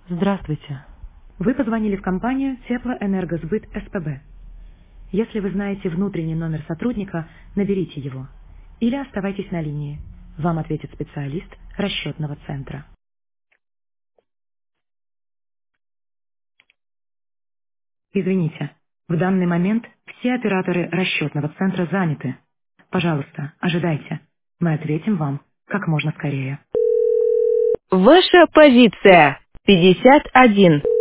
Здравствуйте. Вы позвонили в компанию Теплоэнергосбыт СПБ. Если вы знаете внутренний номер сотрудника, наберите его. Или оставайтесь на линии. Вам ответит специалист расчетного центра. Извините, в данный момент все операторы расчетного центра заняты. Пожалуйста, ожидайте. Мы ответим вам как можно скорее. Ваша позиция 51.